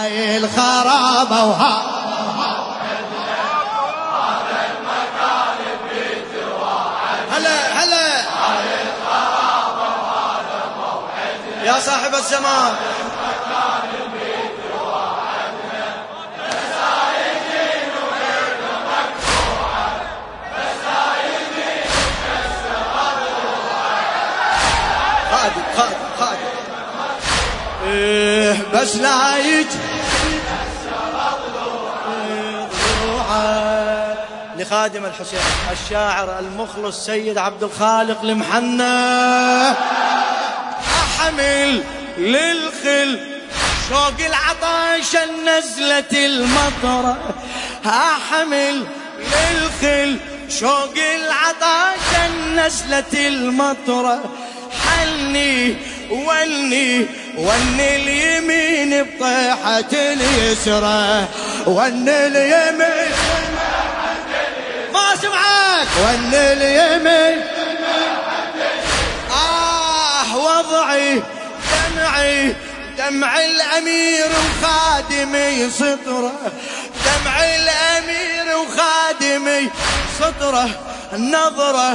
هاي الخرابة وهذا المكان بيت وعدنا. هلا هلا هاي الخرابة وهذا موعدنا. يا صاحب الزمان خادم بس لا يجي لخادم الحسين الشاعر المخلص سيد عبد الخالق المحنى. أحمل للخل شوق العطاش النزلة المطرة. أحمل للخل شوق العطاش النزلة المطرة. حلني ولني اليمين بطيحة اليسرى. ون اليمين ما سمعك ون اليمين. وضعي دمع الأمير وخادمي سطره. دمع الأمير وخادمي سطره. نظره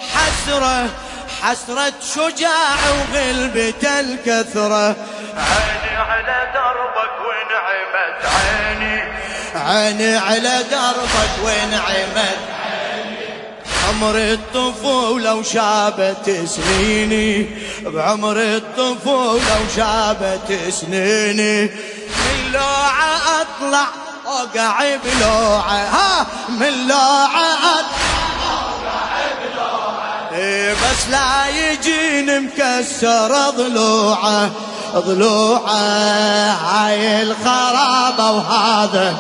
حسرة شجاع وغلبة الكثرة. عيني على دربك ونعمت عيني على دربك ونعمت عمر الطفولة وشابت سنيني. بعمر الطفولة وشابت سنيني. من لوعة أطلع أوقع بلوعة. من لوعة أطلع بس لا يجيني مكسر ضلوعه. هاي الخرابة وهذا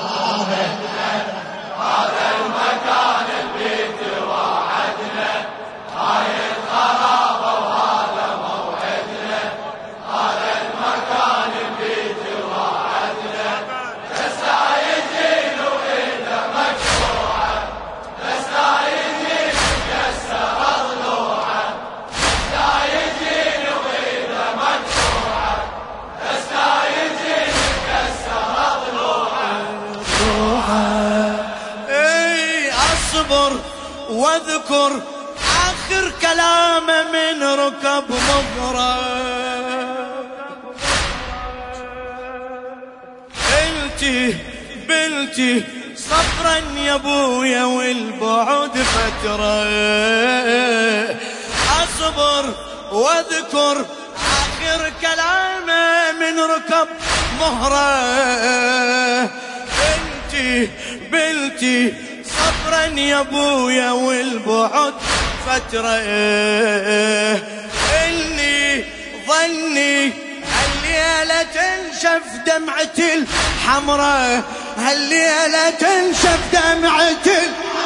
المكان بيت وعدنا. هاي الخرابة وهذا موعدنا. هذا المكان بيت وعدنا. بس لا يجين وإذا مكسوعة. بس لا يجين مكسر ضلوعه. بس لا يجين وإذا مكسوعة. بس لا يجين مكسر ضلوعه. أصبر واذكر آخر كلامه من ركب مغرى. بلتي صبرا يا ابويا والبعد فترة. أصبر واذكر آخر كلامه من ركب مهرة. بلتي صبرا يا ابويا والبعد فترة. إني ظني هالليلة تنشف دمعتي الحمراء. هالليلة تنشف دمعتي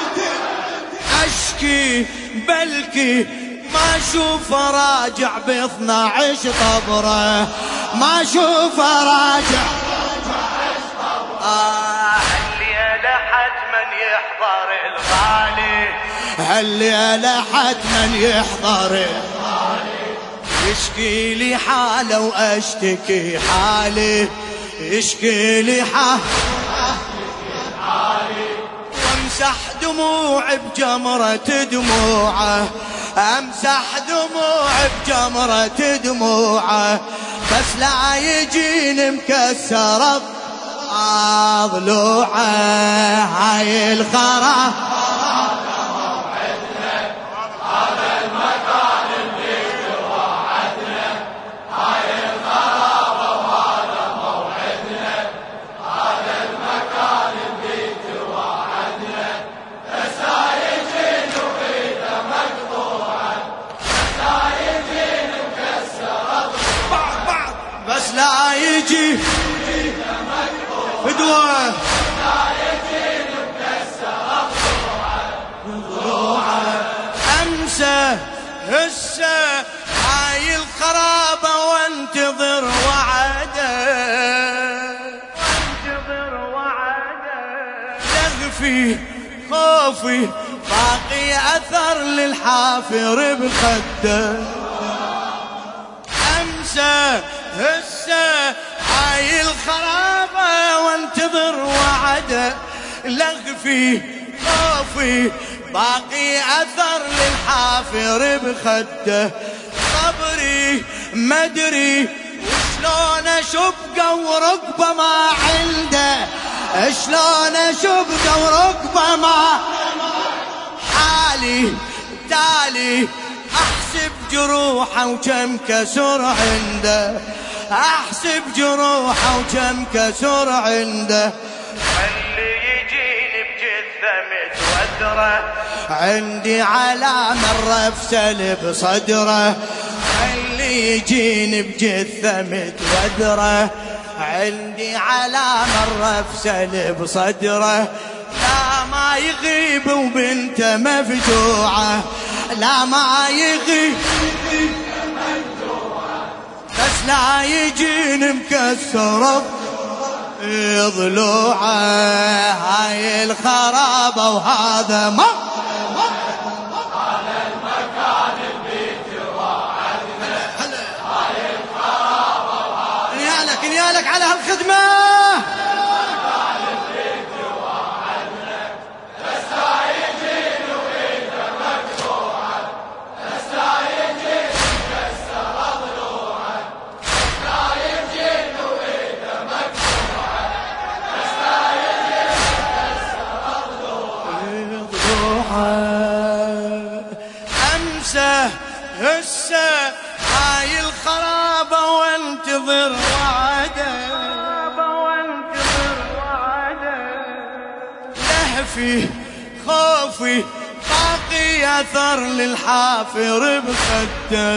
أشكي بلكي ما أشوف راجع ب12 طبرة. ما أشوف راجع هالليلة حتما يحضر الغالي. هالليلة حتما يحضر يشكي لي حاله واشتكي حالي. يشكي لي حالي وامسح دموعي بجمرة دموعه. امسح دموعي بجمرة دموعه. بس لا يجيني مكسر ضلوعه. هاي الخرابة لا يجي فدوة. أمسى هسه هاي الخرابة وانتظر وعده. يغفي خوفي باقي أثر للحافر بخده. أمسى هسه هاي الخرابة وعده، لغفي خوفي باقي أثر للحافر بخده، صبري مدري شلون أشبقه ورقبه ما عنده، شلون أشبقه ورقبه ما حالي تالي، أحسب جروحه وكم كسر عنده، أحسب جروحه وكم كسر عنده، خلي يجيني بجثة متوترة، عندي علامة الرفسل بصدره، خلي يجيني بجثة متوترة، عندي علامة الرفسل بصدره، لا ما يغيب وبنته مفجوعة، لا ما يغيب بس لا يجيني مكسرة ضلوعه، هاي الخرابة وهذا ما على المكان اللي توعدنا، هاي الخرابة وهذا نيالك على هالخدمة، أمسى هسه هاي الخرابة وانتظر وعده، لهفي خوفي باقي أثر للحافر بخده،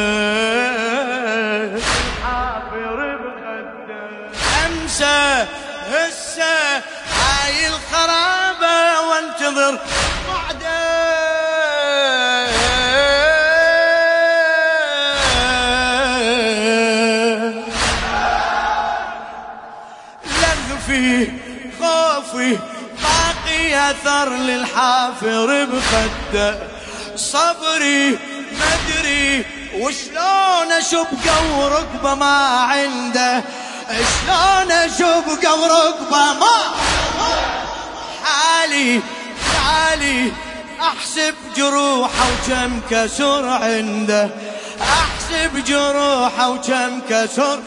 أمسى هسه هاي الخرابة وانتظر وعده، لغفي خوفي باقي أثر للحافر بخده، صبري مدري وشلون أشبقه ورقبه ما عنده، شلون أشبقه ورقبه ما حالي حالي، أحسب جروحه وكم كسر عنده، أحسب جروحه وكم كسر،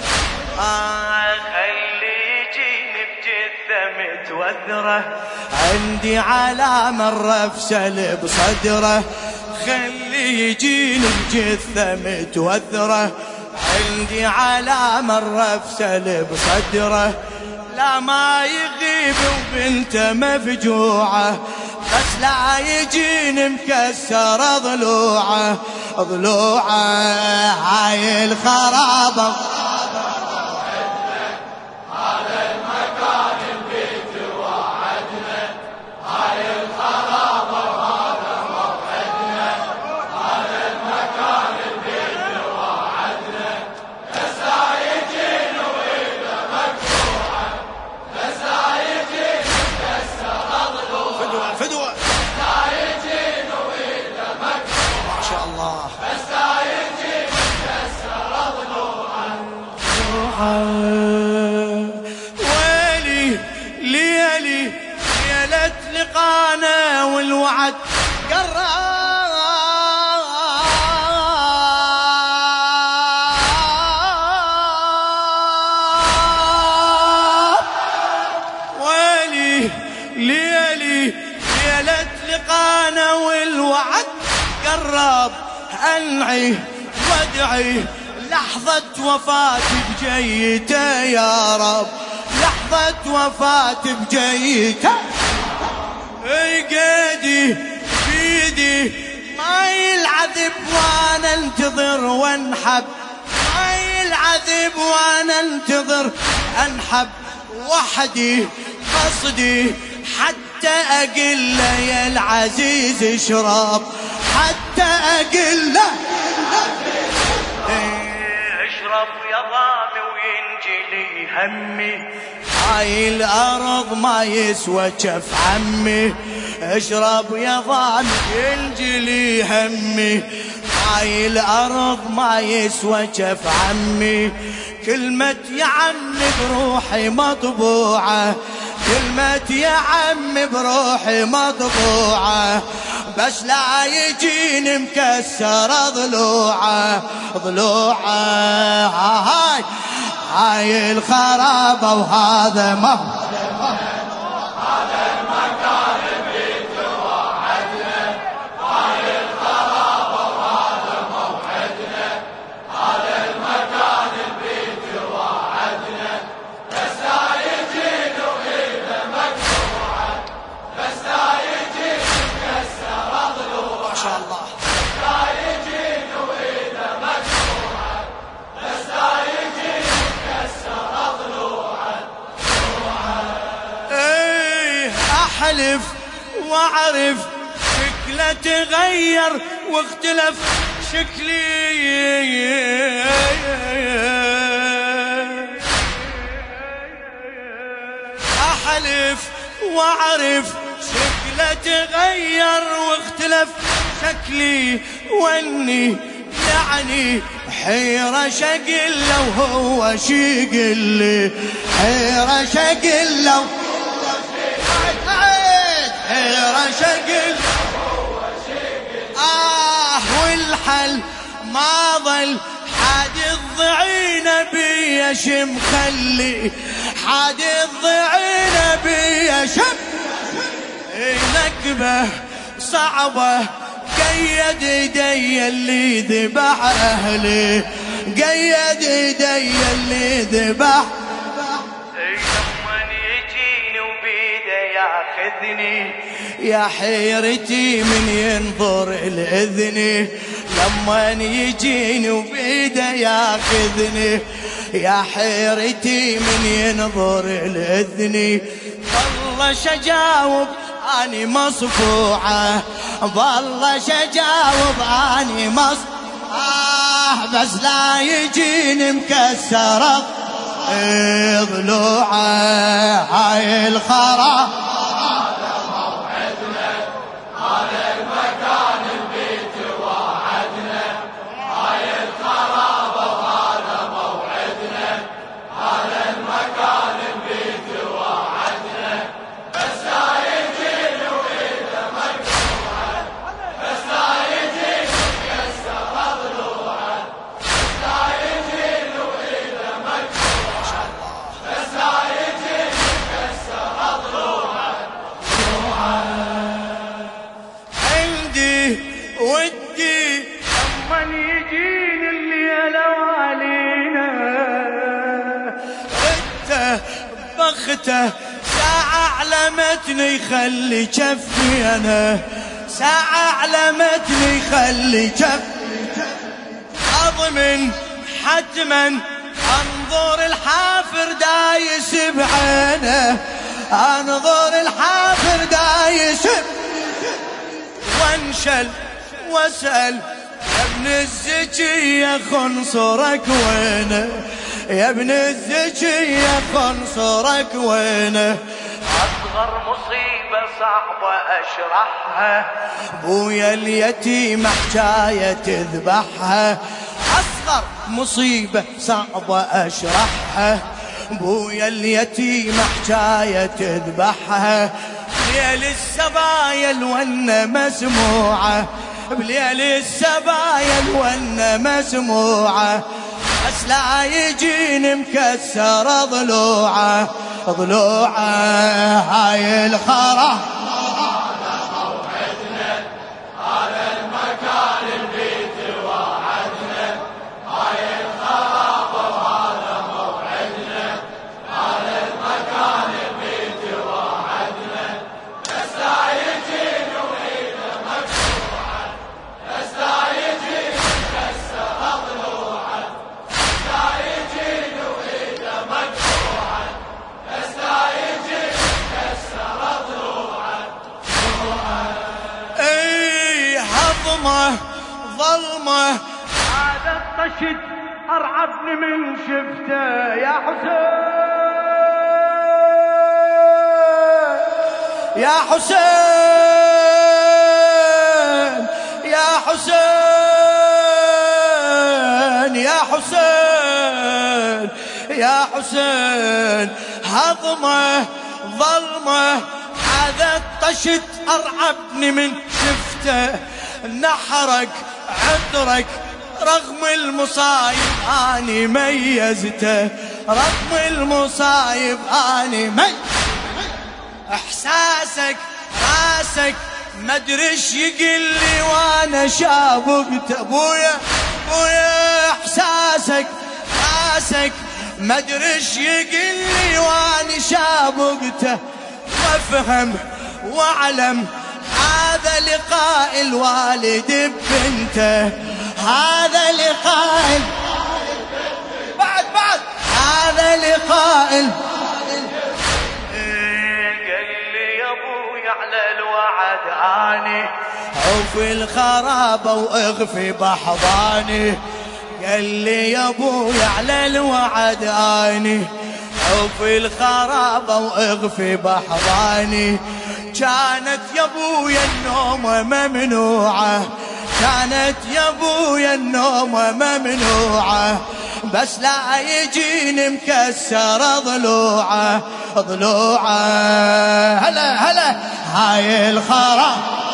خلي يجيني بجثة متوترة، عندي علامة الرفسل بصدره، خلي يجيني بجثة متوثرة، عندي علامة الرفسل بصدره، لا ما يغيب وبنته مفجوعة، بس لا يجيني مكسر ضلوعه هاي الخرابة ويلي ليلي ليلة لقانا والوعد قرب، ويلي ليلي ليلة لقانا والوعد قرب، أنعي وادعي لحظة وفاة بجيته يا رب، لحظة وفاة بجيته، قيدي بيدي ما يلعذب وانا انتظر وانحب، ما يلعذب وانا انتظر انحب، وحدي قصدي حتى اقل له يا العزيز اشرب، حتى اقل له اشرب يا ضامي وينجلي همي، هاي الأرض ما يسوى جف عمي، اشرب يا ضامي ينجلي همي، هاي الأرض ما يسوى جف عمي، كلمة يا عمي بروحي مطبوعة، كلمة يا عم بروحي مطبوعة، بس لا يجيني مكسر ضلوعه ضلوعه. هاي الخرابة وهذا ما أحلف وأعرف شكله تغير واختلف شكلي، أحلف وأعرف شكله تغير واختلف شكلي، واني يعني حيرة شقله وهو شقلي، حيرة شقله حيرة شقل والحل ما ظل حد الضعينة بيا شم خلي، حد الضعينة بيا شم نكبة صعبة قيد ايدي اللي ذبح اهلي، قيد ايدي اللي ذبح ياخذني يا حيرتي من ينظر الإذني، لما يجيني وبيده ياخذني يا حيرتي من ينظر الإذني. والله شجاوب اني مصفوعه، والله شجاوب اني بس لا يجيني مكسره ضلوعه. هاي الخرا هذا موعدنا، هذا المكان البيت وعدنا، هاي الخرابة وهذا موعدنا، هذا المكان البيت وعدنا، بس لا يجيني وإذا مقطوعه، بس لا يجيني مكسر ضلوعه، بس لا يجيني وإذا مقطوعه، بس لا يجيني مكسر ضلوعه. عندي ودي من يجيني الليل وعلينا رته بخته ساعة علمتني خلي كفي أنا، ساعة علمتني خلي كفي أضمن حتما أنظر الحافر دايس بعينه، أنظر الحافر دايس وانشل واسأل يا ابن الزكية خنصرك وينه، يا ابن الزكية خنصرك وينه. أصغر مصيبة صعبة أشرحها، بويا اليتيم حكاية تذبحها، أصغر مصيبة صعبة أشرحها، بويا اليتيم حكاية تذبحها. بليل السبايا الونة مسموعة، بليل السبايا الونة مسموعة، بس لا يجيني مكسر ضلوعه ضلوعه. هاي الخرا هذا موعدنا، هذا المكان البيت وعدنا، هاي الخرابة وهذا موعدنا، هذا المكان البيت وعدنا، بس لا يجيني وإذا مقطوعه، بس لا يجيني مكسر ضلوعه، بس لا يجيني وإذا مقطوعه، بس لا يجيني مكسر ضلوعه. اي هضمه ظلمه هذا الطشت أرعبني من شفته يا حسين، يا حسين يا حسين يا حسين يا حسين. هضمه ظلمة هذا الطشت أرعبني من شفته نحرك عطرك رغم المصايب أني ميزته رغم المصايب أني إحساسك راسك مدريش يقلي وانا شابقت ابويا ابويا احساسك راسك مدريش يقلي وانا شابقته وافهم واعلم هذا لقاء الوالد ببنته هذا لقاء بعد هذا لقاء على الوعد اني عوفي الخرابة واغفي بحضاني قال لي يا ابوي على الوعد اني عوفي الخرابة واغفي بحضاني كانت يا ابويا النومة ممنوعة كانت يا ابويا النومة ممنوعة بس لا يجيني مكسر ضلوعه هلا هاي الخراب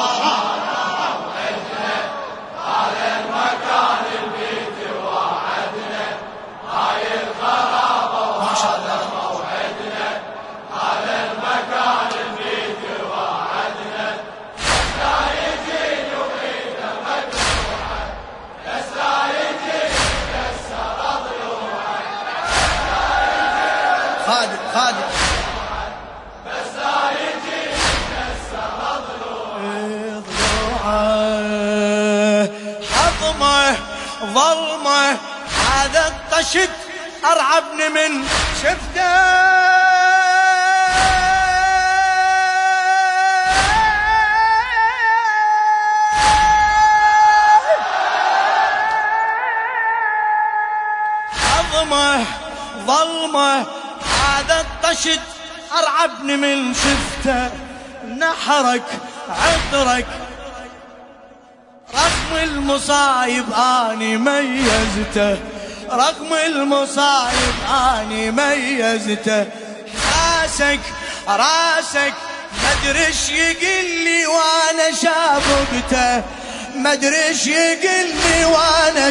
على المكان البيت وعدنا هاي الخراب ما شاء الله موعدنا على المكان البيت وعدنا بس لا يجيني وإذا مدلوعه بس لا يجيني مكسر ضلوعه خادم ظلمة هذا الطشت أرعبني من شفته ظلمة هذا الطشت أرعبني من شفته نحرك عطرك رغم المصايب أني ميزته رغم المصايب أني ميزته راسك مدريش يقلي وانا شابقته مدريش يقلي وانا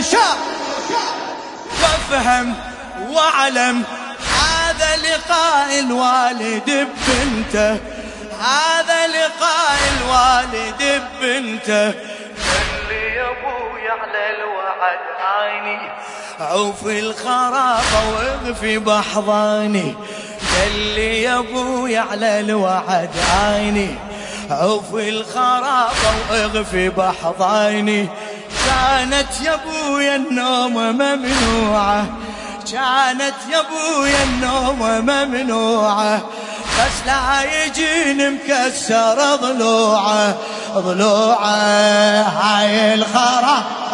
وافهم واعلم هذا لقاء الوالد ببنته هذا لقاء الوالد ببنته اللي يا ابوي على الوعد عيني عوفي الخرابة واغفي بحضاني قال لي يا ابوي على الوعد عيني عوفي الخرابة واغفي بحضاني كانت يا ابويا النومة ممنوعة كانت يا ابويا النومة ممنوعة بس لا يجيني مكسر ضلوعه هاي الخراب